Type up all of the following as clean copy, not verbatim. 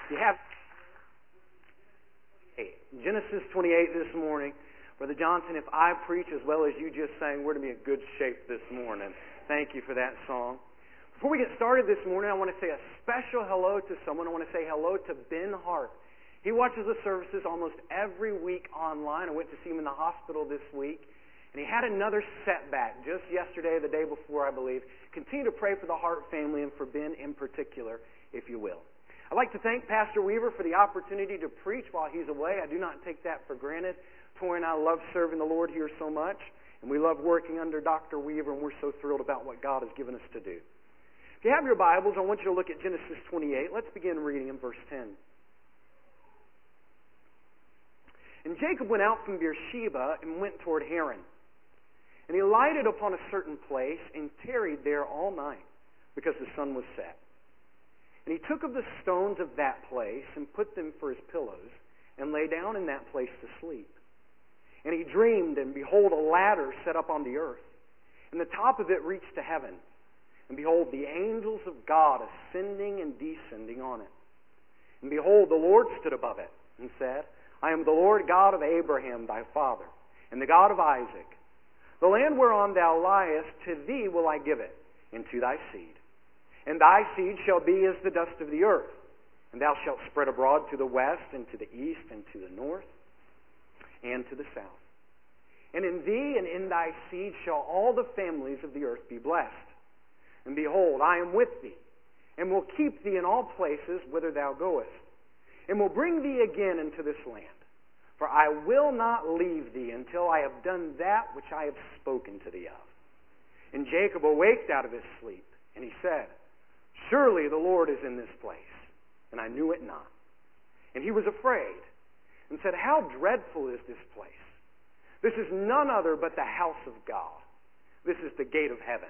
You have Genesis 28 this morning. Brother Johnson, if I preach as well as you just sang, we're going to be in good shape this morning. Thank you for that song. Before we get started this morning, I want to say a special hello to someone. I want to say hello to Ben Hart. He watches the services almost every week online. I went to see him in the hospital this week, and he had another setback just yesterday, the day before, I believe. Continue to pray for the Hart family and for Ben in particular, if you will. I'd like to thank Pastor Weaver for the opportunity to preach while he's away. I do not take that for granted. Tori and I love serving the Lord here so much, and we love working under Dr. Weaver, and we're so thrilled about what God has given us to do. If you have your Bibles, I want you to look at Genesis 28. Let's begin reading in verse 10. And Jacob went out from Beersheba and went toward Haran. And he lighted upon a certain place and tarried there all night, because the sun was set. And he took of the stones of that place and put them for his pillows, and lay down in that place to sleep. And he dreamed, and behold, a ladder set up on the earth, and the top of it reached to heaven. And behold, the angels of God ascending and descending on it. And behold, the Lord stood above it, and said, I am the Lord God of Abraham thy father, and the God of Isaac. The land whereon thou liest, to thee will I give it, and to thy seed. And thy seed shall be as the dust of the earth, and thou shalt spread abroad to the west, and to the east, and to the north, and to the south. And in thee and in thy seed shall all the families of the earth be blessed. And behold, I am with thee, and will keep thee in all places whither thou goest, and will bring thee again into this land. For I will not leave thee until I have done that which I have spoken to thee of. And Jacob awaked out of his sleep, and he said, Surely the Lord is in this place, and I knew it not. And he was afraid, and said, How dreadful is this place! This is none other but the house of God. This is the gate of heaven.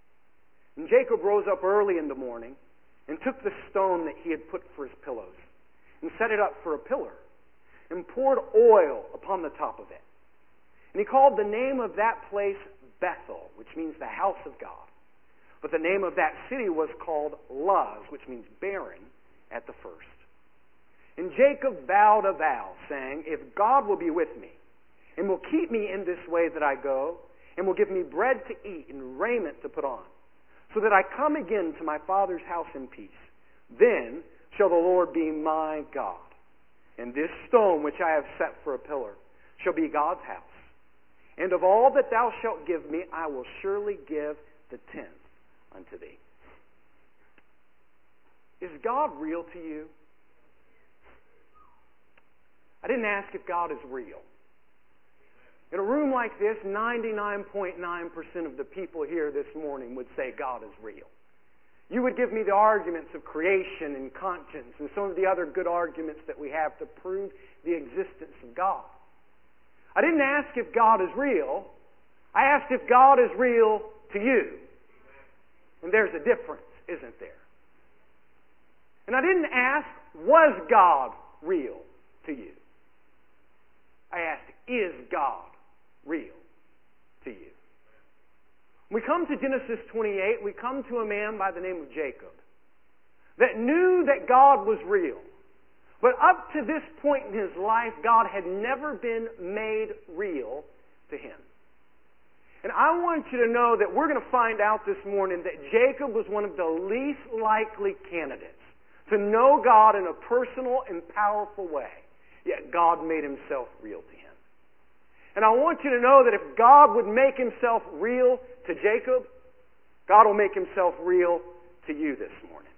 And Jacob rose up early in the morning, and took the stone that he had put for his pillows, and set it up for a pillar, and poured oil upon the top of it. And he called the name of that place Bethel, which means the house of God. But the name of that city was called Luz, which means barren, at the first. And Jacob vowed a vow, saying, If God will be with me, and will keep me in this way that I go, and will give me bread to eat and raiment to put on, so that I come again to my father's house in peace, then shall the Lord be my God. And this stone which I have set for a pillar shall be God's house. And of all that thou shalt give me, I will surely give the tenth unto thee. Is God real to you? I didn't ask if God is real. In a room like this, 99.9% of the people here this morning would say God is real. You would give me the arguments of creation and conscience and some of the other good arguments that we have to prove the existence of God. I didn't ask if God is real. I asked if God is real to you. And there's a difference, isn't there? And I didn't ask, was God real to you? I asked, is God real to you? We come to Genesis 28, we come to a man by the name of Jacob that knew that God was real. But up to this point in his life, God had never been made real to him. And I want you to know that we're going to find out this morning that Jacob was one of the least likely candidates to know God in a personal and powerful way. Yet God made himself real to him. And I want you to know that if God would make himself real to Jacob, God will make himself real to you this morning.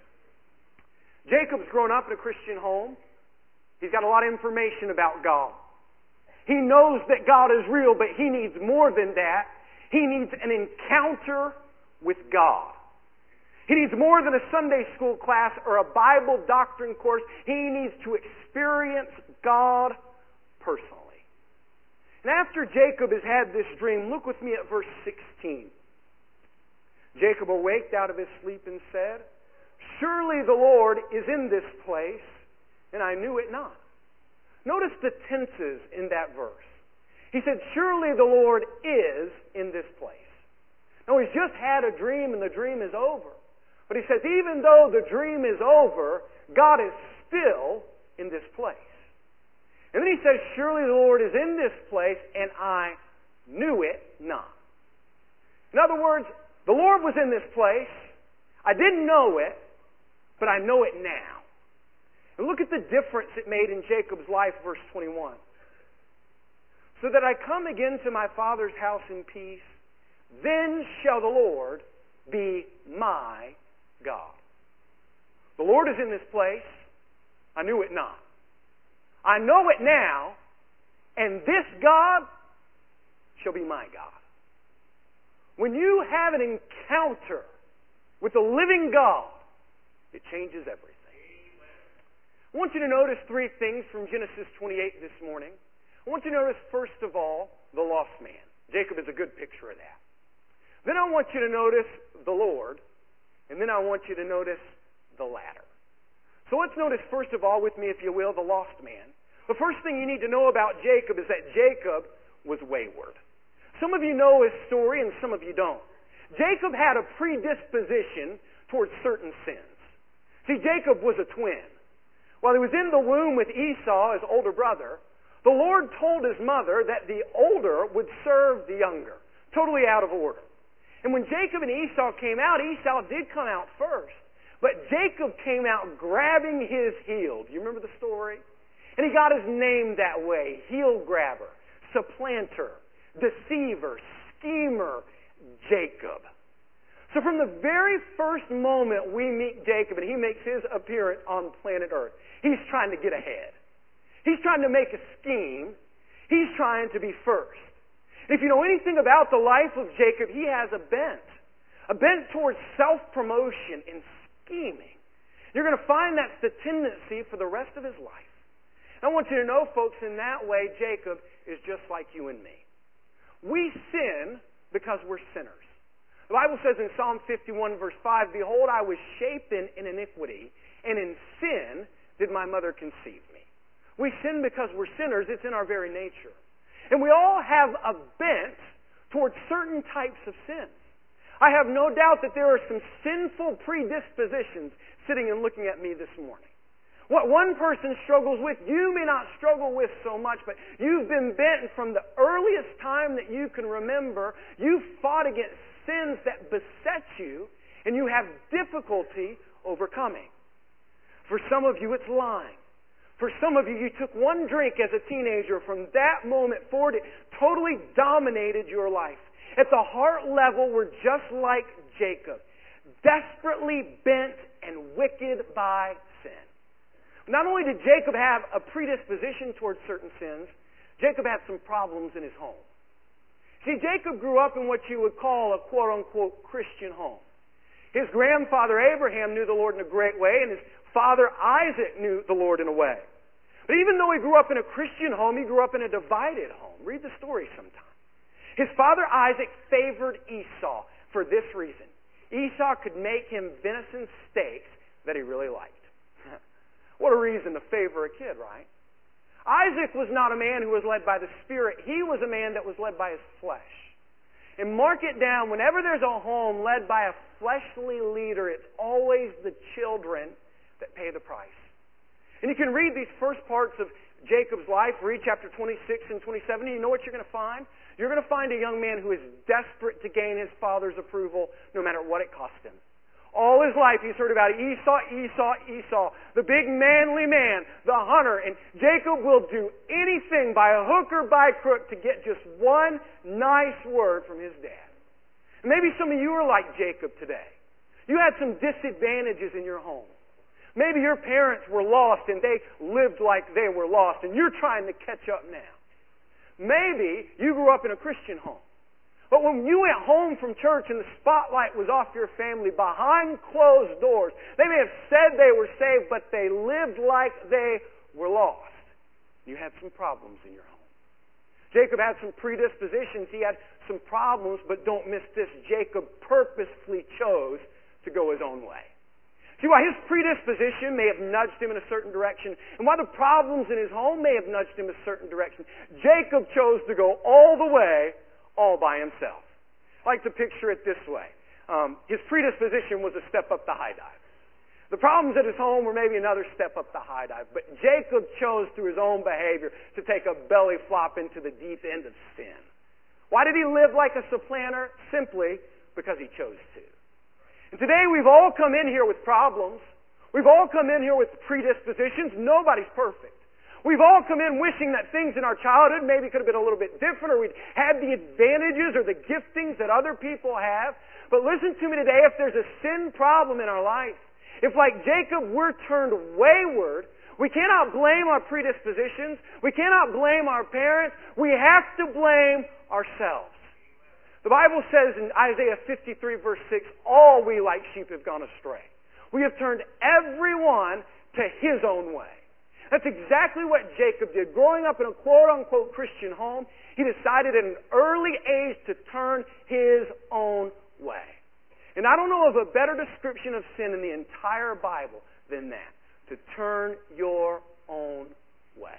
Jacob's grown up in a Christian home. He's got a lot of information about God. He knows that God is real, but he needs more than that. He needs an encounter with God. He needs more than a Sunday school class or a Bible doctrine course. He needs to experience God personally. And after Jacob has had this dream, look with me at verse 16. Jacob awaked out of his sleep and said, Surely the Lord is in this place, and I knew it not. Notice the tenses in that verse. He said, Surely the Lord is in this place. Now he's just had a dream and the dream is over. But he says, even though the dream is over, God is still in this place. And then he says, surely the Lord is in this place, and I knew it not. In other words, the Lord was in this place. I didn't know it, but I know it now. And look at the difference it made in Jacob's life, verse 21. So that I come again to my father's house in peace, then shall the Lord be my God. The Lord is in this place. I knew it not. I know it now, and this God shall be my God. When you have an encounter with the living God, it changes everything. I want you to notice three things from Genesis 28 this morning. I want you to notice, first of all, the lost man. Jacob is a good picture of that. Then I want you to notice the Lord, and then I want you to notice the ladder. So let's notice, first of all, with me, if you will, the lost man. The first thing you need to know about Jacob is that Jacob was wayward. Some of you know his story, and some of you don't. Jacob had a predisposition towards certain sins. See, Jacob was a twin. While he was in the womb with Esau, his older brother, the Lord told his mother that the older would serve the younger. Totally out of order. And when Jacob and Esau came out, Esau did come out first. But Jacob came out grabbing his heel. Do you remember the story? And he got his name that way. Heel grabber, supplanter, deceiver, schemer, Jacob. So from the very first moment we meet Jacob and he makes his appearance on planet Earth, he's trying to get ahead. He's trying to make a scheme. He's trying to be first. If you know anything about the life of Jacob, he has a bent towards self-promotion and scheming. You're going to find that's the tendency for the rest of his life. I want you to know, folks, in that way, Jacob is just like you and me. We sin because we're sinners. The Bible says in Psalm 51, verse 5, behold, I was shapen in iniquity, and in sin did my mother conceive me. We sin because we're sinners. It's in our very nature. And we all have a bent towards certain types of sins. I have no doubt that there are some sinful predispositions sitting and looking at me this morning. What one person struggles with, you may not struggle with so much, but you've been bent from the earliest time that you can remember. You've fought against sins that beset you, and you have difficulty overcoming. For some of you, it's lying. For some of you, you took one drink as a teenager. From that moment forward, it totally dominated your life. At the heart level, we're just like Jacob, desperately bent and wicked by sin. Not only did Jacob have a predisposition towards certain sins, Jacob had some problems in his home. See, Jacob grew up in what you would call a quote-unquote Christian home. His grandfather Abraham knew the Lord in a great way, and his father Isaac knew the Lord in a way. But even though he grew up in a Christian home, he grew up in a divided home. Read the story sometime. His father Isaac favored Esau for this reason. Esau could make him venison steaks that he really liked. What a reason to favor a kid, right? Isaac was not a man who was led by the Spirit. He was a man that was led by his flesh. And mark it down, whenever there's a home led by a fleshly leader, it's always the children that pay the price. And you can read these first parts of Jacob's life, read chapter 26 and 27, and you know what you're going to find? You're going to find a young man who is desperate to gain his father's approval no matter what it cost him. All his life he's heard about Esau, the big manly man, the hunter. And Jacob will do anything by hook or by crook to get just one nice word from his dad. And maybe some of you are like Jacob today. You had some disadvantages in your home. Maybe your parents were lost and they lived like they were lost and you're trying to catch up now. Maybe you grew up in a Christian home. But when you went home from church and the spotlight was off your family behind closed doors, they may have said they were saved, but they lived like they were lost. You had some problems in your home. Jacob had some predispositions. He had some problems, but don't miss this. Jacob purposefully chose to go his own way. See, why his predisposition may have nudged him in a certain direction, and why the problems in his home may have nudged him in a certain direction, Jacob chose to go all the way, all by himself. I like to picture it this way. His predisposition was a step up the high dive. The problems at his home were maybe another step up the high dive. But Jacob chose through his own behavior to take a belly flop into the deep end of sin. Why did he live like a supplanter? Simply because he chose to. And today we've all come in here with problems. We've all come in here with predispositions. Nobody's perfect. We've all come in wishing that things in our childhood maybe could have been a little bit different, or we'd had the advantages or the giftings that other people have. But listen to me today, if there's a sin problem in our life, if like Jacob we're turned wayward, we cannot blame our predispositions. We cannot blame our parents. We have to blame ourselves. The Bible says in Isaiah 53 verse 6, all we like sheep have gone astray. We have turned everyone to his own way. That's exactly what Jacob did. Growing up in a quote-unquote Christian home, he decided at an early age to turn his own way. And I don't know of a better description of sin in the entire Bible than that. To turn your own way.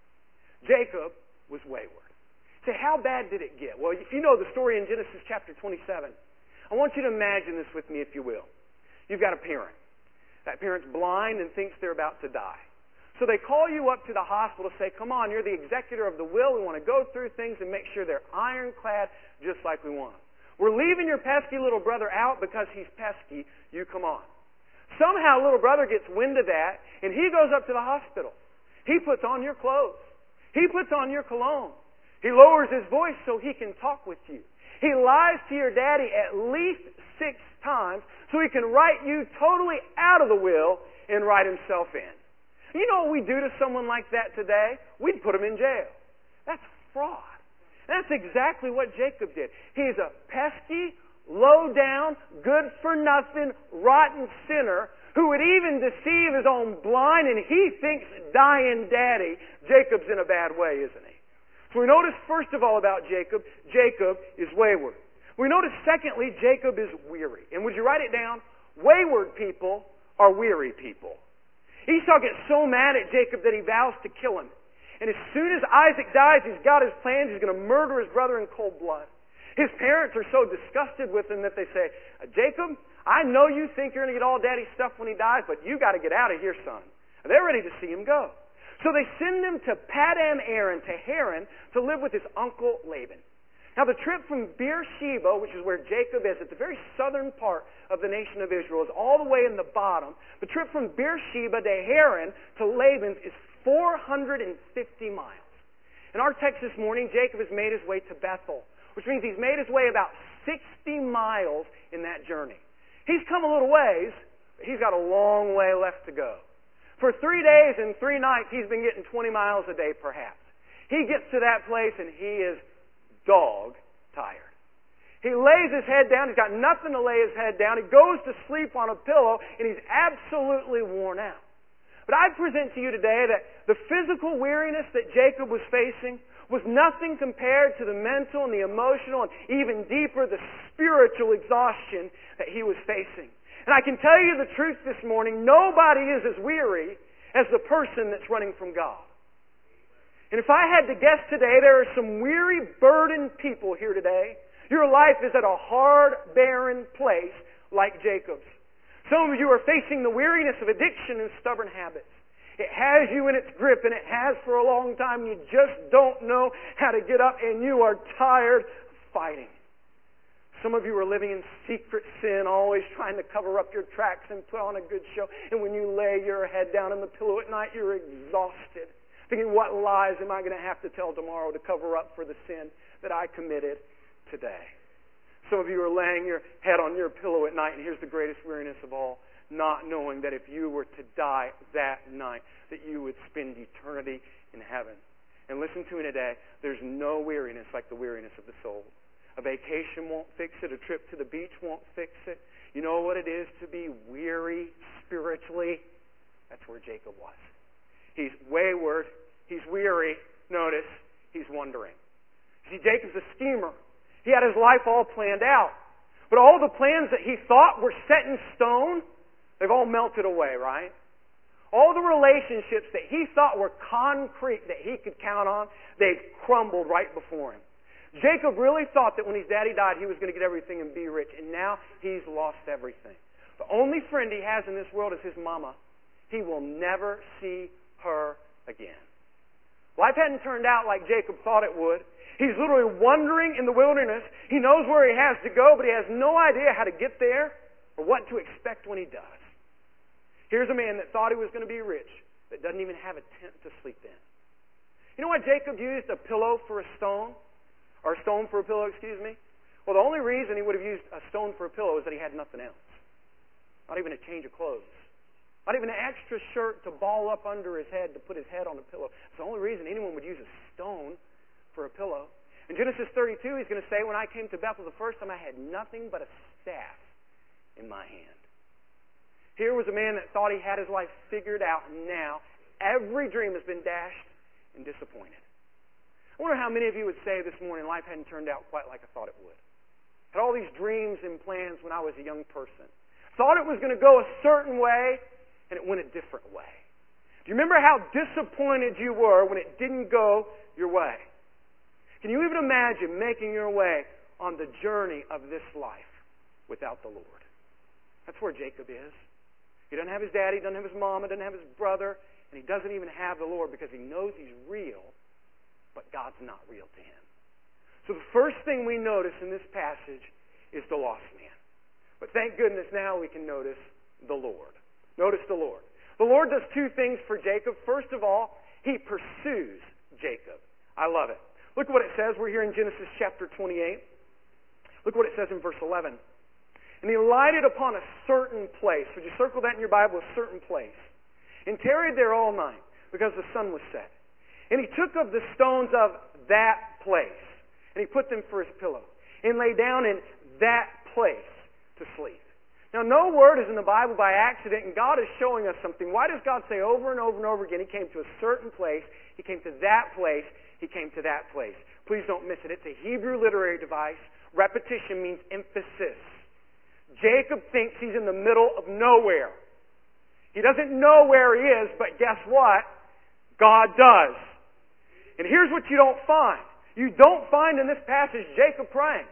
Jacob was wayward. Say, how bad did it get? Well, if you know the story in Genesis chapter 27, I want you to imagine this with me, if you will. You've got a parent. That parent's blind and thinks they're about to die. So they call you up to the hospital, say, come on, you're the executor of the will. We want to go through things and make sure they're ironclad just like we want them. We're leaving your pesky little brother out because he's pesky. You come on. Somehow little brother gets wind of that, and he goes up to the hospital. He puts on your clothes. He puts on your cologne. He lowers his voice so he can talk with you. He lies to your daddy at least 6 times so he can write you totally out of the will and write himself in. You know what we do to someone like that today? We'd put him in jail. That's fraud. That's exactly what Jacob did. He's a pesky, low-down, good-for-nothing, rotten sinner who would even deceive his own blind, and he thinks dying daddy. Jacob's in a bad way, isn't he? So we notice, first of all, about Jacob is wayward. We notice, secondly, Jacob is weary. And would you write it down? Wayward people are weary people. Esau gets so mad at Jacob that he vows to kill him. And as soon as Isaac dies, he's got his plans. He's going to murder his brother in cold blood. His parents are so disgusted with him that they say, Jacob, I know you think you're going to get all daddy's stuff when he dies, but you got to get out of here, son. And they're ready to see him go. So they send him to Padan Aram, to Haran, to live with his uncle Laban. Now the trip from Beersheba, which is where Jacob is, at the very southern part of the nation of Israel, is all the way in the bottom. The trip from Beersheba to Haran to Laban's is 450 miles. In our text this morning, Jacob has made his way to Bethel, which means he's made his way about 60 miles in that journey. He's come a little ways, but he's got a long way left to go. For 3 days and 3 nights, he's been getting 20 miles a day perhaps. He gets to that place and he is dog tired. He lays his head down. He's got nothing to lay his head down. He goes to sleep on a pillow and he's absolutely worn out. But I present to you today that the physical weariness that Jacob was facing was nothing compared to the mental and the emotional and even deeper, the spiritual exhaustion that he was facing. And I can tell you the truth this morning, nobody is as weary as the person that's running from God. And if I had to guess today, there are some weary, burdened people here today. Your life is at a hard, barren place like Jacob's. Some of you are facing the weariness of addiction and stubborn habits. It has you in its grip, and it has for a long time. You just don't know how to get up, and you are tired of fighting. Some of you are living in secret sin, always trying to cover up your tracks and put on a good show. And when you lay your head down on the pillow at night, you're exhausted, thinking, what lies am I going to have to tell tomorrow to cover up for the sin that I committed today? Some of you are laying your head on your pillow at night, and here's the greatest weariness of all, not knowing that if you were to die that night, that you would spend eternity in heaven. And listen to me today, there's no weariness like the weariness of the soul. A vacation won't fix it. A trip to the beach won't fix it. You know what it is to be weary spiritually? That's where Jacob was. He's wayward. He's weary. Notice, he's wandering. See, Jacob's a schemer. He had his life all planned out. But all the plans that he thought were set in stone, they've all melted away, right? All the relationships that he thought were concrete, that he could count on, they've crumbled right before him. Jacob really thought that when his daddy died, he was going to get everything and be rich. And now he's lost everything. The only friend he has in this world is his mama. He will never see her again. Life hadn't turned out like Jacob thought it would. He's literally wandering in the wilderness. He knows where he has to go, but he has no idea how to get there or what to expect when he does. Here's a man that thought he was going to be rich, but doesn't even have a tent to sleep in. You know why Jacob used a pillow for a stone? Or a stone for a pillow, excuse me? Well, the only reason he would have used a stone for a pillow is that he had nothing else. Not even a change of clothes. Not even an extra shirt to ball up under his head to put his head on a pillow. It's the only reason anyone would use a stone for a pillow. In Genesis 32, he's going to say, when I came to Bethel the first time, I had nothing but a staff in my hand. Here was a man that thought he had his life figured out, and now every dream has been dashed and disappointed. I wonder how many of you would say this morning life hadn't turned out quite like I thought it would. Had all these dreams and plans when I was a young person. Thought it was going to go a certain way, and it went a different way. Do you remember how disappointed you were when it didn't go your way? Can you even imagine making your way on the journey of this life without the Lord? That's where Jacob is. He doesn't have his daddy, doesn't have his mama, doesn't have his brother, and he doesn't even have the Lord because he knows he's real, but God's not real to him. So the first thing we notice in this passage is the lost man. But thank goodness now we can notice the Lord. Notice the Lord. The Lord does two things for Jacob. First of all, He pursues Jacob. I love it. Look at what it says. We're here in Genesis chapter 28. Look what it says in verse 11. And he lighted upon a certain place. Would you circle that in your Bible? A certain place. And tarried there all night, because the sun was set. And he took of the stones of that place, and he put them for his pillow, and lay down in that place to sleep. Now, no word is in the Bible by accident, and God is showing us something. Why does God say over and over and over again, He came to a certain place, He came to that place, He came to that place? Please don't miss it. It's a Hebrew literary device. Repetition means emphasis. Jacob thinks he's in the middle of nowhere. He doesn't know where he is, but guess what? God does. And here's what you don't find. You don't find in this passage Jacob praying.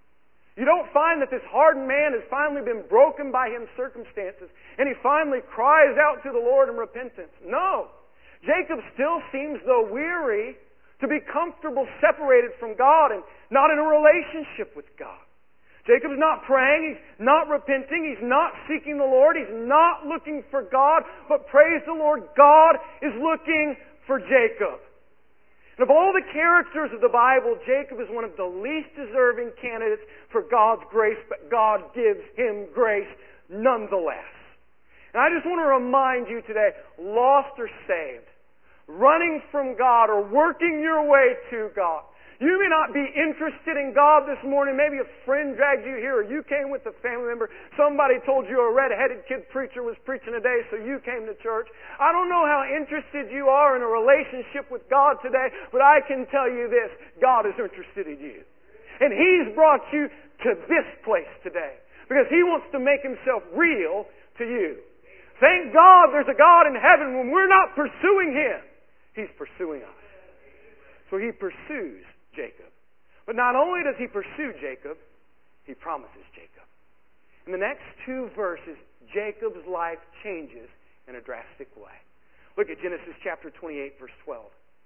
You don't find that this hardened man has finally been broken by his circumstances and he finally cries out to the Lord in repentance. No. Jacob still seems, though weary, to be comfortable separated from God and not in a relationship with God. Jacob's not praying, he's not repenting, he's not seeking the Lord, he's not looking for God, but praise the Lord, God is looking for Jacob. And of all the characters of the Bible, Jacob is one of the least deserving candidates for God's grace, but God gives him grace nonetheless. And I just want to remind you today, lost or saved, running from God or working your way to God, you may not be interested in God this morning. Maybe a friend dragged you here or you came with a family member. Somebody told you a red-headed kid preacher was preaching today, so you came to church. I don't know how interested you are in a relationship with God today, but I can tell you this. God is interested in you. And He's brought you to this place today because He wants to make Himself real to you. Thank God there's a God in heaven. When we're not pursuing Him, He's pursuing us. So He pursues Jacob. But not only does He pursue Jacob, He promises Jacob. In the next two verses, Jacob's life changes in a drastic way. Look at Genesis chapter 28, verse 12.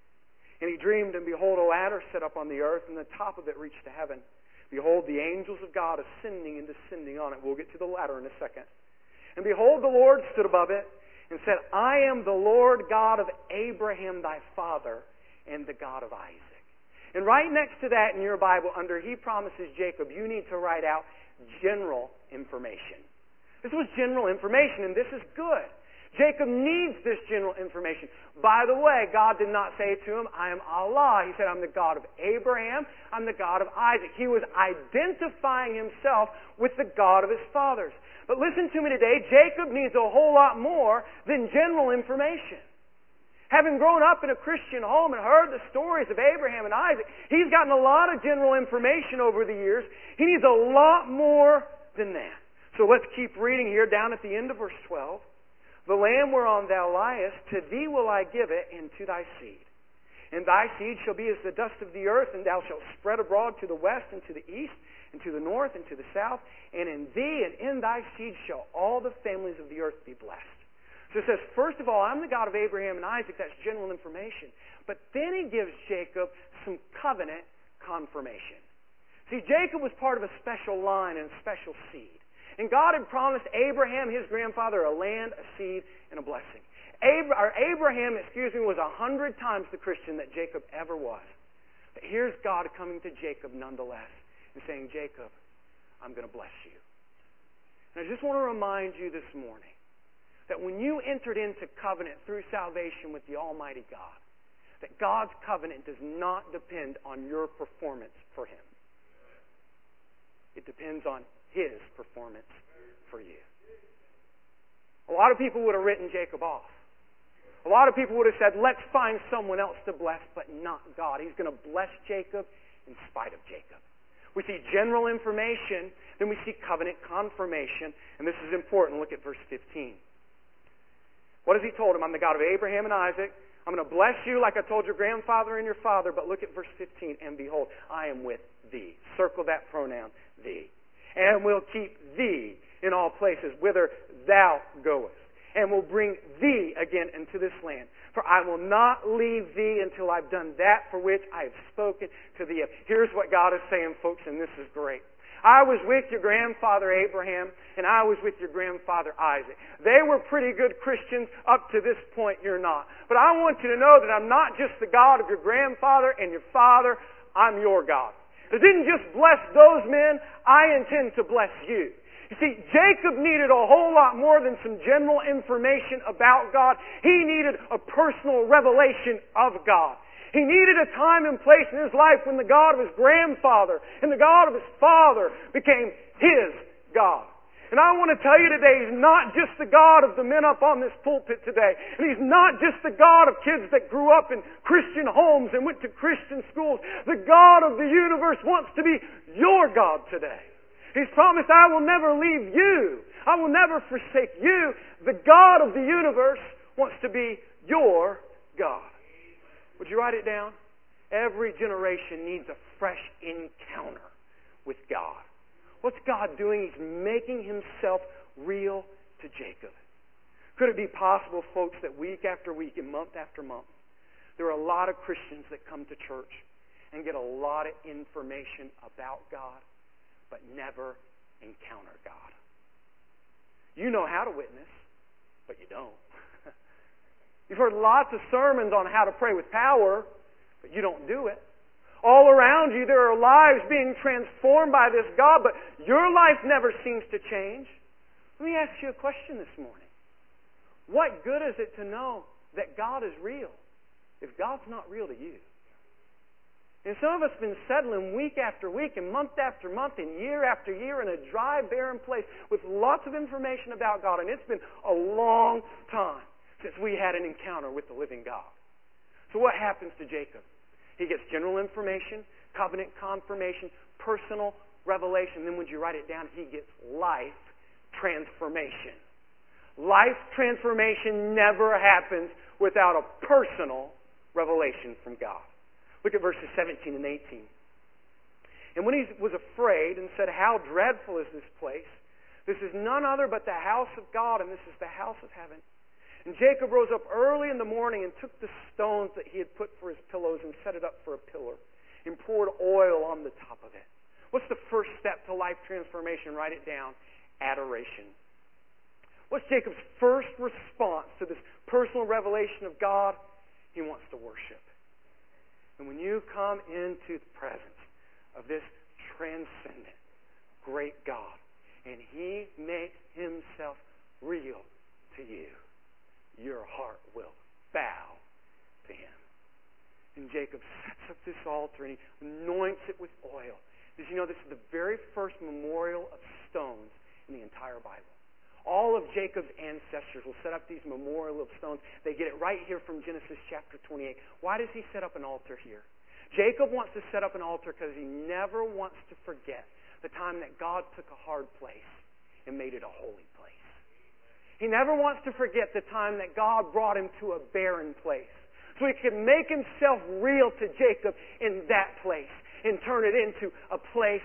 And he dreamed, and behold, a ladder set up on the earth, and the top of it reached to heaven. Behold, the angels of God ascending and descending on it. We'll get to the ladder in a second. And behold, the Lord stood above it and said, I am the Lord God of Abraham thy father, and the God of Isaac. And right next to that in your Bible, under He promises Jacob, you need to write out general information. This was general information, and this is good. Jacob needs this general information. By the way, God did not say to him, I am Allah. He said, I'm the God of Abraham. I'm the God of Isaac. He was identifying himself with the God of his fathers. But listen to me today, Jacob needs a whole lot more than general information. Having grown up in a Christian home and heard the stories of Abraham and Isaac, he's gotten a lot of general information over the years. He needs a lot more than that. So let's keep reading here down at the end of verse 12. The land whereon thou liest, to thee will I give it, and to thy seed. And thy seed shall be as the dust of the earth, and thou shalt spread abroad to the west and to the east, and to the north, and to the south, and in thee and in thy seed shall all the families of the earth be blessed. So it says, first of all, I'm the God of Abraham and Isaac. That's general information. But then he gives Jacob some covenant confirmation. See, Jacob was part of a special line and a special seed. And God had promised Abraham, his grandfather, a land, a seed, and a blessing. Abraham, was 100 times the Christian that Jacob ever was. But here's God coming to Jacob nonetheless and saying, Jacob, I'm going to bless you. And I just want to remind you this morning that when you entered into covenant through salvation with the Almighty God, that God's covenant does not depend on your performance for Him. It depends on His performance for you. A lot of people would have written Jacob off. A lot of people would have said, let's find someone else to bless, but not God. He's going to bless Jacob in spite of Jacob. We see general information, then we see covenant confirmation, and this is important. Look at verse 15. What has He told him? I'm the God of Abraham and Isaac. I'm going to bless you like I told your grandfather and your father, but look at verse 15. And behold, I am with thee. Circle that pronoun, thee. And will keep thee in all places whither thou goest, and will bring thee again into this land. For I will not leave thee until I've done that for which I have spoken to thee. Here's what God is saying, folks, and this is great. I was with your grandfather Abraham, and I was with your grandfather Isaac. They were pretty good Christians. Up to this point, you're not. But I want you to know that I'm not just the God of your grandfather and your father. I'm your God. I didn't just bless those men. I intend to bless you. You see, Jacob needed a whole lot more than some general information about God. He needed a personal revelation of God. He needed a time and place in his life when the God of his grandfather and the God of his father became his God. And I want to tell you today, He's not just the God of the men up on this pulpit today. And He's not just the God of kids that grew up in Christian homes and went to Christian schools. The God of the universe wants to be your God today. He's promised, I will never leave you. I will never forsake you. The God of the universe wants to be your God. Would you write it down? Every generation needs a fresh encounter with God. What's God doing? He's making Himself real to Jacob. Could it be possible, folks, that week after week and month after month, there are a lot of Christians that come to church and get a lot of information about God, but never encounter God? You know how to witness, but you don't. You've heard lots of sermons on how to pray with power, but you don't do it. All around you there are lives being transformed by this God, but your life never seems to change. Let me ask you a question this morning. What good is it to know that God is real if God's not real to you? And some of us have been settling week after week and month after month and year after year in a dry, barren place with lots of information about God, and it's been a long time since we had an encounter with the living God. So what happens to Jacob? He gets general information, covenant confirmation, personal revelation. Then would you write it down? He gets life transformation. Life transformation never happens without a personal revelation from God. Look at verses 17 and 18. And when he was afraid and said, how dreadful is this place? This is none other but the house of God, and this is the house of heaven. And Jacob rose up early in the morning and took the stones that he had put for his pillows and set it up for a pillar and poured oil on the top of it. What's the first step to life transformation? Write it down. Adoration. What's Jacob's first response to this personal revelation of God? He wants to worship. And when you come into the presence of this transcendent, great God, and He makes Himself real to you, your heart will bow to Him. And Jacob sets up this altar and he anoints it with oil. Did you know this is the very first memorial of stones in the entire Bible? All of Jacob's ancestors will set up these memorial of stones. They get it right here from Genesis chapter 28. Why does he set up an altar here? Jacob wants to set up an altar because he never wants to forget the time that God took a hard place and made it a holy place. He never wants to forget the time that God brought him to a barren place, so He could make Himself real to Jacob in that place and turn it into a place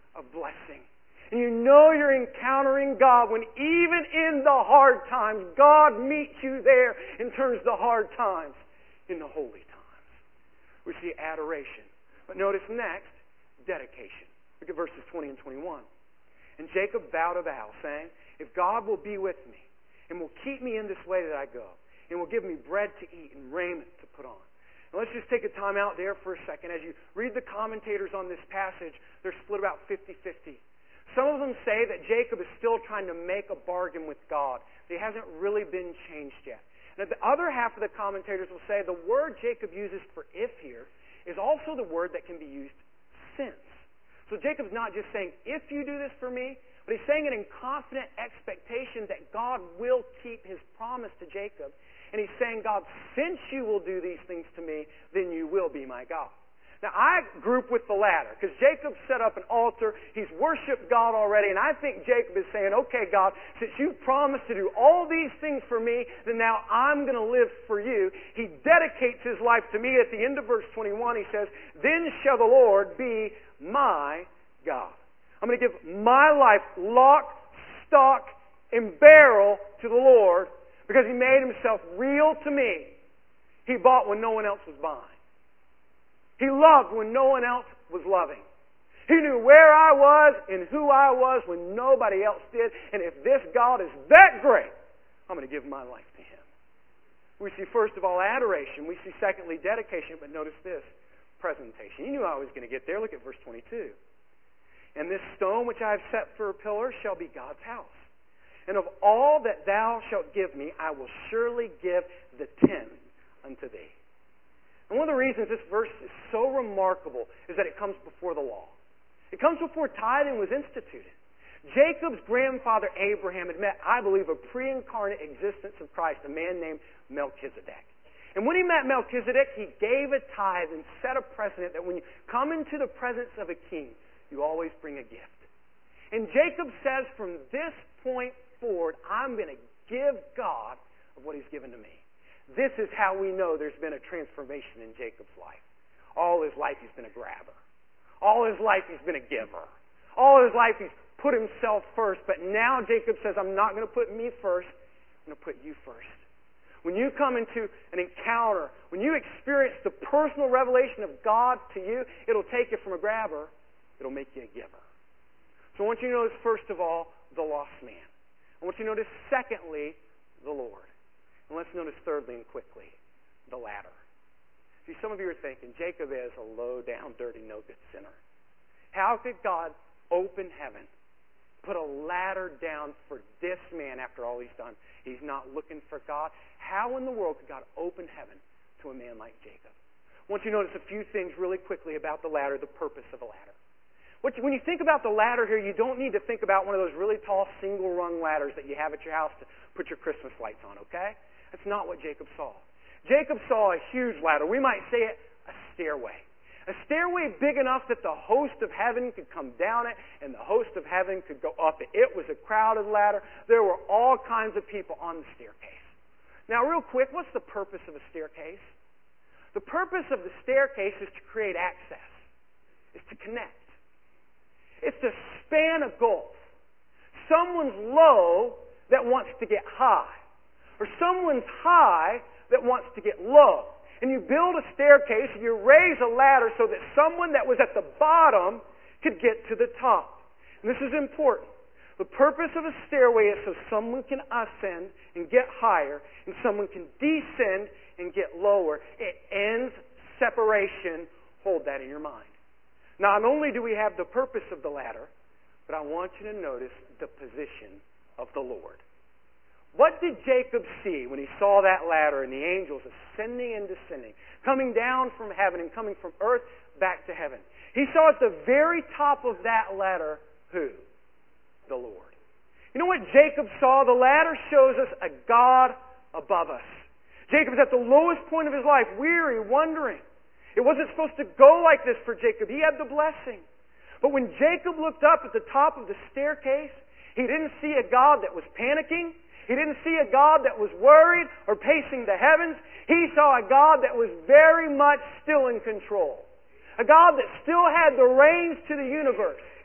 of blessing. And you know you're encountering God when even in the hard times, God meets you there and turns the hard times into holy times. We see adoration. But notice next, dedication. Look at verses 20 and 21. And Jacob vowed a vow, saying, if God will be with me and will keep me in this way that I go, and will give me bread to eat and raiment to put on. Now let's just take a time out there for a second. As you read the commentators on this passage, they're split about 50-50. Some of them say that Jacob is still trying to make a bargain with God. He hasn't really been changed yet. And the other half of the commentators will say the word Jacob uses for if here is also the word that can be used since. So Jacob's not just saying, if you do this for me, but he's saying it in confident expectation that God will keep his promise to Jacob. And he's saying, God, since you will do these things to me, then you will be my God. Now, I group with the latter, because Jacob set up an altar. He's worshiped God already, and I think Jacob is saying, okay, God, since you've promised to do all these things for me, then now I'm going to live for you. He dedicates his life to me. At the end of verse 21, he says, then shall the Lord be my God. I'm going to give my life lock, stock, and barrel to the Lord, because he made himself real to me. He bought when no one else was buying. He loved when no one else was loving. He knew where I was and who I was when nobody else did. And if this God is that great, I'm going to give my life to him. We see, first of all, adoration. We see, secondly, dedication. But notice this, presentation. You knew I was going to get there. Look at verse 22. And this stone which I have set for a pillar shall be God's house. And of all that thou shalt give me, I will surely give the tenth unto thee. And one of the reasons this verse is so remarkable is that it comes before the law. It comes before tithing was instituted. Jacob's grandfather Abraham had met, I believe, a pre-incarnate existence of Christ, a man named Melchizedek. And when he met Melchizedek, he gave a tithe and set a precedent that when you come into the presence of a king, you always bring a gift. And Jacob says, from this point forward, I'm going to give God of what he's given to me. This is how we know there's been a transformation in Jacob's life. All his life he's been a grabber. All his life he's been a giver. All his life he's put himself first. But now Jacob says, I'm not going to put me first. I'm going to put you first. When you come into an encounter, when you experience the personal revelation of God to you, it'll take you from a grabber. It'll make you a giver. So I want you to notice, first of all, the lost man. I want you to notice, secondly, the Lord. And let's notice thirdly and quickly, the ladder. See, some of you are thinking, Jacob is a low-down, dirty, no-good sinner. How could God open heaven, put a ladder down for this man after all he's done? He's not looking for God. How in the world could God open heaven to a man like Jacob? I want you to notice a few things really quickly about the ladder, the purpose of the ladder. When you think about the ladder here, you don't need to think about one of those really tall single-rung ladders that you have at your house to put your Christmas lights on, okay? That's not what Jacob saw. Jacob saw a huge ladder. We might say it, a stairway. A stairway big enough that the host of heaven could come down it and the host of heaven could go up it. It was a crowded ladder. There were all kinds of people on the staircase. Now, real quick, what's the purpose of a staircase? The purpose of the staircase is to create access. It's to connect. It's to span a gulf. Someone's low that wants to get high. Or someone's high that wants to get low. And you build a staircase and you raise a ladder so that someone that was at the bottom could get to the top. And this is important. The purpose of a stairway is so someone can ascend and get higher, and someone can descend and get lower. It ends separation. Hold that in your mind. Not only do we have the purpose of the ladder, but I want you to notice the position of the Lord. What did Jacob see when he saw that ladder and the angels ascending and descending, coming down from heaven and coming from earth back to heaven? He saw at the very top of that ladder, who? The Lord. You know what Jacob saw? The ladder shows us a God above us. Jacob is at the lowest point of his life, weary, wondering. It wasn't supposed to go like this for Jacob. He had the blessing. But when Jacob looked up at the top of the staircase, he didn't see a God that was panicking. He didn't see a God that was worried or pacing the heavens. He saw a God that was very much still in control. A God that still had the reins to the universe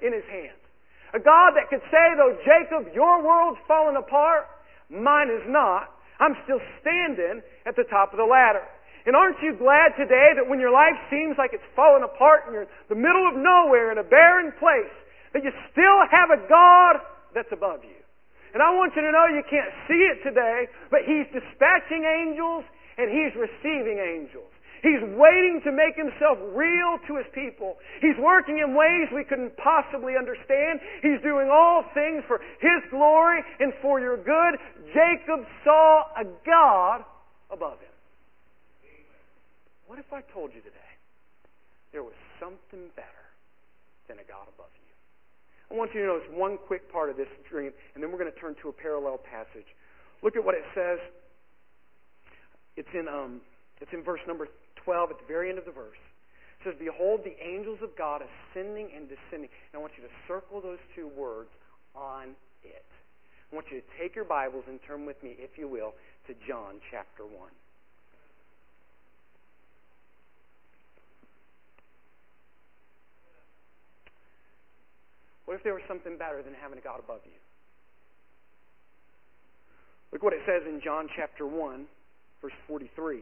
in His hands. A God that could say, though, Jacob, your world's fallen apart, mine is not. I'm still standing at the top of the ladder. And aren't you glad today that when your life seems like it's fallen apart and you're in the middle of nowhere in a barren place, that you still have a God that's above you? And I want you to know you can't see it today, but He's dispatching angels and He's receiving angels. He's waiting to make Himself real to His people. He's working in ways we couldn't possibly understand. He's doing all things for His glory and for your good. Jacob saw a God above him. What if I told you today there was something better than a God above you? I want you to notice one quick part of this dream, and then we're going to turn to a parallel passage. Look at what it says. It's in verse number 12 at the very end of the verse. It says, "Behold, the angels of God ascending and descending." And I want you to circle those two words, "on it." I want you to take your Bibles and turn with me, if you will, to John chapter 1. What if there was something better than having a God above you? Look what it says in John chapter 1, verse 43.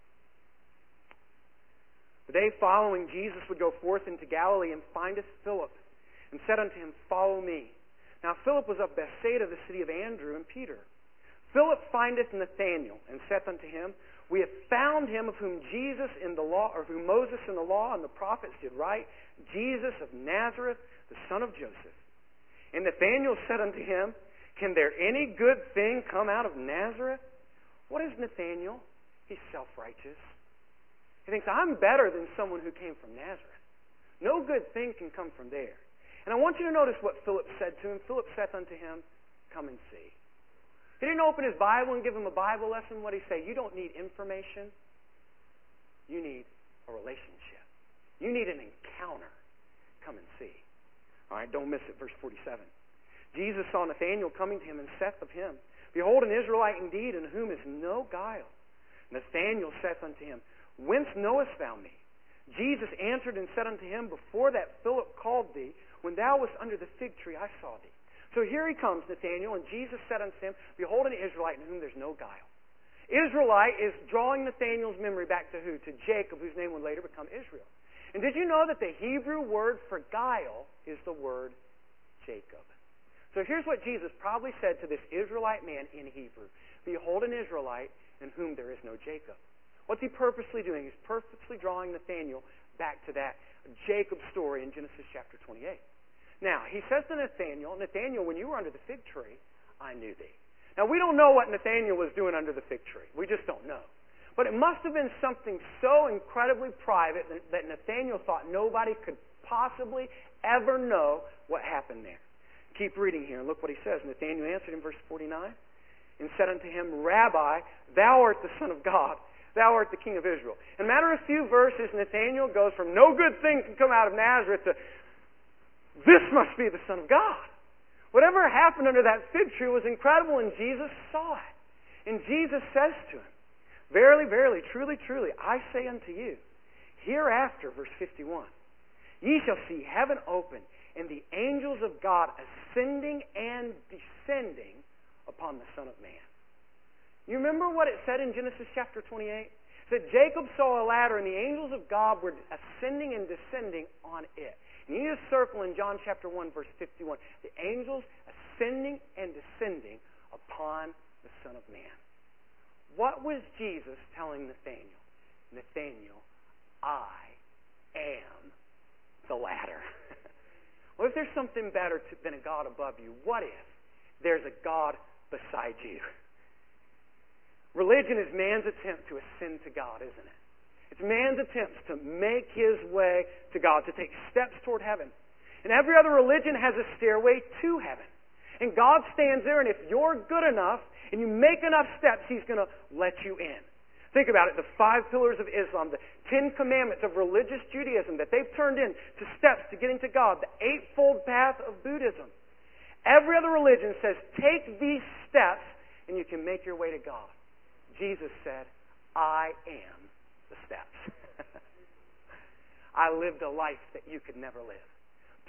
"The day following, Jesus would go forth into Galilee and findeth Philip, and said unto him, Follow me. Now Philip was of Bethsaida, the city of Andrew and Peter. Philip findeth Nathanael, and saith unto him, We have found him of whom Jesus in the law, or whom Moses in the law and the prophets did write, Jesus of Nazareth, the son of Joseph. And Nathanael said unto him, Can there any good thing come out of Nazareth? What is Nathanael? He's self-righteous. He thinks, I'm better than someone who came from Nazareth. No good thing can come from there. And I want you to notice what Philip said to him. Philip saith unto him, Come and see. He didn't open his Bible and give him a Bible lesson. What did he say? You don't need information. You need a relationship. You need an encounter. Come and see. All right, don't miss it. Verse 47. Jesus saw Nathanael coming to him and saith of him, Behold, an Israelite indeed, in whom is no guile. Nathanael saith unto him, Whence knowest thou me? Jesus answered and said unto him, Before that Philip called thee, when thou wast under the fig tree, I saw thee. So here he comes, Nathanael, and Jesus said unto him, Behold, an Israelite in whom there's no guile. Israelite is drawing Nathanael's memory back to who? To Jacob, whose name would later become Israel. And did you know that the Hebrew word for guile is the word Jacob? So here's what Jesus probably said to this Israelite man in Hebrew. Behold, an Israelite in whom there is no Jacob. What's he purposely doing? He's purposely drawing Nathanael back to that Jacob story in Genesis chapter 28. Now, he says to Nathanael, Nathanael, when you were under the fig tree, I knew thee. Now, we don't know what Nathanael was doing under the fig tree. We just don't know. But it must have been something so incredibly private that Nathanael thought nobody could possibly ever know what happened there. Keep reading here and look what he says. Nathanael answered in verse 49 and said unto him, Rabbi, thou art the Son of God. Thou art the King of Israel. In a matter of few verses, Nathanael goes from no good thing can come out of Nazareth to this must be the Son of God. Whatever happened under that fig tree was incredible, and Jesus saw it. And Jesus says to him, Verily, verily, truly, truly, I say unto you, hereafter, verse 51, ye shall see heaven open, and the angels of God ascending and descending upon the Son of Man. You remember what it said in Genesis chapter 28? It said Jacob saw a ladder, and the angels of God were ascending and descending on it. And you need to circle in John chapter 1, verse 51. The angels ascending and descending upon the Son of Man. What was Jesus telling Nathanael? Nathanael, I am the ladder. What if there's something better than a God above you? What if there's a God beside you? Religion is man's attempt to ascend to God, isn't it? It's man's attempts to make his way to God, to take steps toward heaven. And every other religion has a stairway to heaven. And God stands there, and if you're good enough and you make enough steps, He's going to let you in. Think about it, the 5 pillars of Islam, the 10 commandments of religious Judaism that they've turned into steps to getting to God, the 8-fold path of Buddhism. Every other religion says, take these steps and you can make your way to God. Jesus said, I am the steps. I lived a life that you could never live.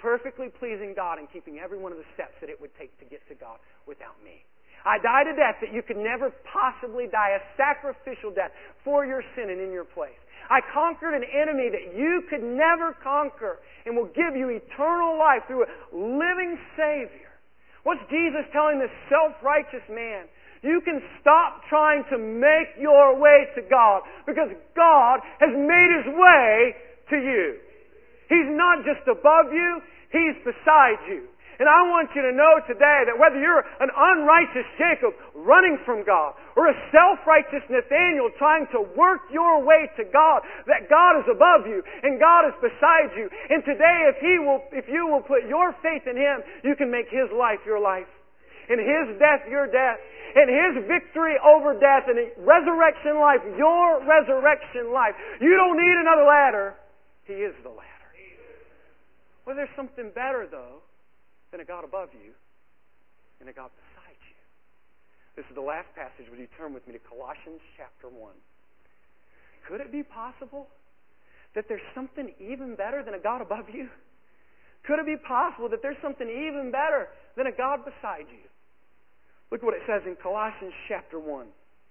perfectly pleasing God and keeping every one of the steps that it would take to get to God without me. I died a death that you could never possibly die, a sacrificial death for your sin and in your place. I conquered an enemy that you could never conquer and will give you eternal life through a living Savior. What's Jesus telling this self-righteous man? You can stop trying to make your way to God because God has made His way to you. He's not just above you, He's beside you. And I want you to know today that whether you're an unrighteous Jacob running from God or a self-righteous Nathaniel trying to work your way to God, that God is above you and God is beside you. And today if you will put your faith in Him, you can make His life your life. And His death your death. And His victory over death and resurrection life your resurrection life. You don't need another ladder. He is the ladder. Well, there's something better though than a God above you and a God beside you. This is the last passage. Would you turn with me to Colossians chapter 1? Could it be possible that there's something even better than a God above you? Could it be possible that there's something even better than a God beside you? Look what it says in Colossians chapter 1,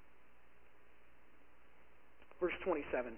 verse 27.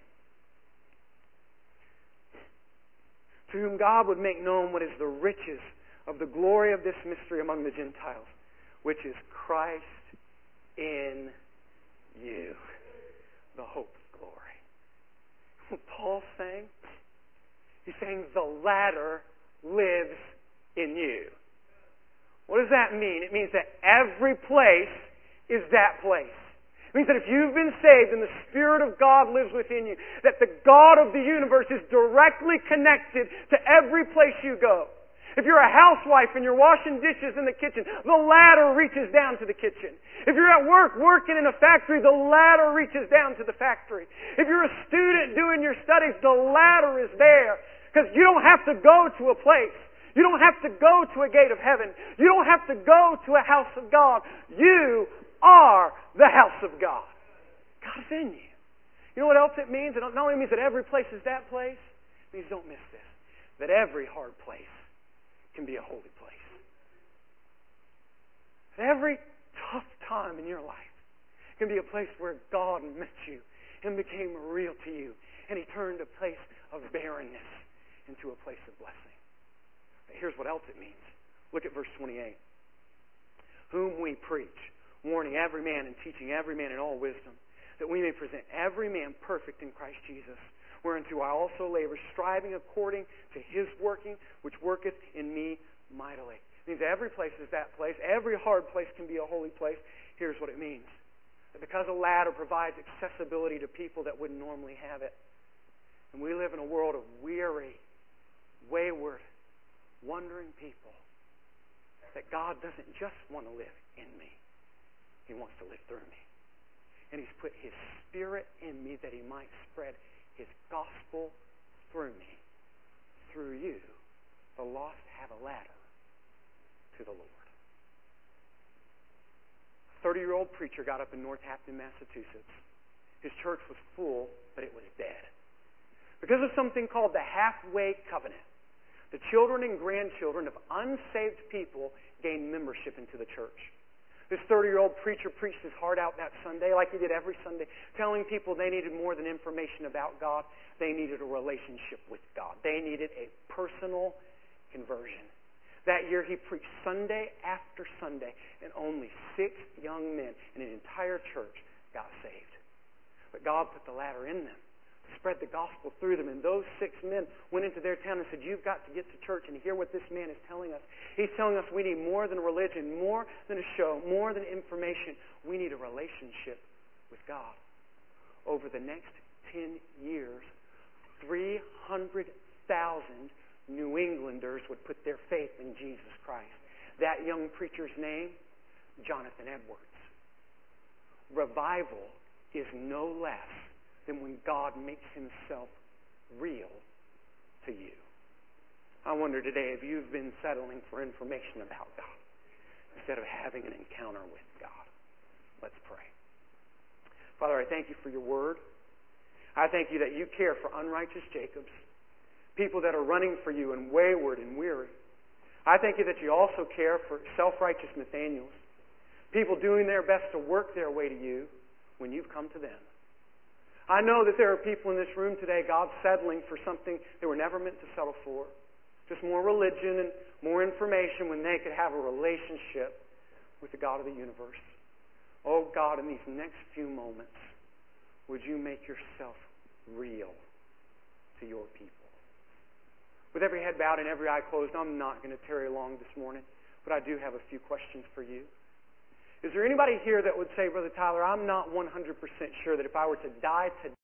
To whom God would make known what is the riches of the glory of this mystery among the Gentiles, which is Christ in you, the hope of glory. What Paul's saying? He's saying the ladder lives in you. What does that mean? It means that every place is that place. It means that if you've been saved and the Spirit of God lives within you, that the God of the universe is directly connected to every place you go. If you're a housewife and you're washing dishes in the kitchen, the ladder reaches down to the kitchen. If you're at work working in a factory, the ladder reaches down to the factory. If you're a student doing your studies, the ladder is there. Because you don't have to go to a place. You don't have to go to a gate of heaven. You don't have to go to a house of God. You are the house of God. God is in you. You know what else it means? It not only means that every place is that place, it means, don't miss this, that every hard place can be a holy place. That every tough time in your life can be a place where God met you and became real to you, and He turned a place of barrenness into a place of blessing. But here's what else it means. Look at verse 28. Whom we preach, warning every man and teaching every man in all wisdom, that we may present every man perfect in Christ Jesus, whereunto I also labor, striving according to His working, which worketh in me mightily. It means every place is that place. Every hard place can be a holy place. Here's what it means. That because a ladder provides accessibility to people that wouldn't normally have it, and we live in a world of weary, wayward, wandering people, that God doesn't just want to live in me. He wants to live through me. And He's put His Spirit in me that He might spread His gospel through me. Through you, the lost have a ladder to the Lord. A 30-year-old preacher got up in Northampton, Massachusetts. His church was full, but it was dead. Because of something called the halfway covenant, the children and grandchildren of unsaved people gained membership into the church. This 30-year-old preacher preached his heart out that Sunday, like he did every Sunday, telling people they needed more than information about God. They needed a relationship with God. They needed a personal conversion. That year he preached Sunday after Sunday, and only 6 young men in an entire church got saved. But God put the ladder in them, spread the gospel through them, and those 6 men went into their town and said, you've got to get to church and hear what this man is telling us. He's telling us we need more than religion, more than a show, more than information. We need a relationship with God. Over the next 10 years, 300,000 New Englanders would put their faith in Jesus Christ. That young preacher's name, Jonathan Edwards. Revival is no less than when God makes Himself real to you. I wonder today if you've been settling for information about God instead of having an encounter with God. Let's pray. Father, I thank You for Your word. I thank You that You care for unrighteous Jacobs. People that are running for you and wayward and weary. I thank you that you also care for self-righteous Nathaniels. People doing their best to work their way to you when you've come to them. I know that there are people in this room today, God, settling for something they were never meant to settle for. Just more religion and more information when they could have a relationship with the God of the universe. Oh God, in these next few moments, would you make yourself real to your people? With every head bowed and every eye closed, I'm not going to tarry long this morning, but I do have a few questions for you. Is there anybody here that would say, Brother Tyler, I'm not 100% sure that if I were to die today,